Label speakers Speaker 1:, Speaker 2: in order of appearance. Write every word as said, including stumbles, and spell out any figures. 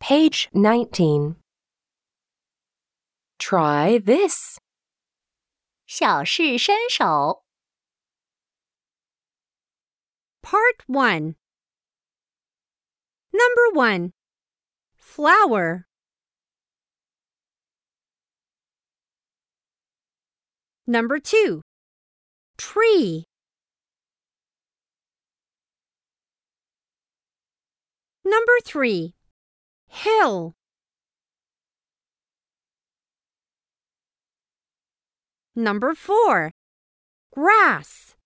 Speaker 1: Page nineteen. Try this.
Speaker 2: 小试身手
Speaker 3: Part one. Number one. Flower. Number two. Tree. Number three. Hill. Number four. Grass.